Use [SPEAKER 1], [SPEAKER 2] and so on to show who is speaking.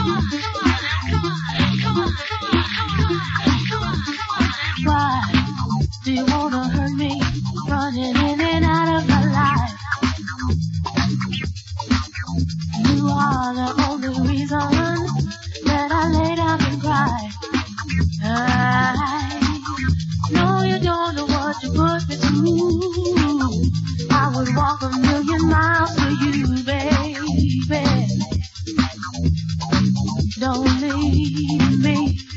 [SPEAKER 1] Why do you wanna hurt me? Running in and out of my life. You are the only reason that I lay down and cry. I know you don't know what you put me through. I would walk 1,000,000 miles for you, baby. Don't leave me.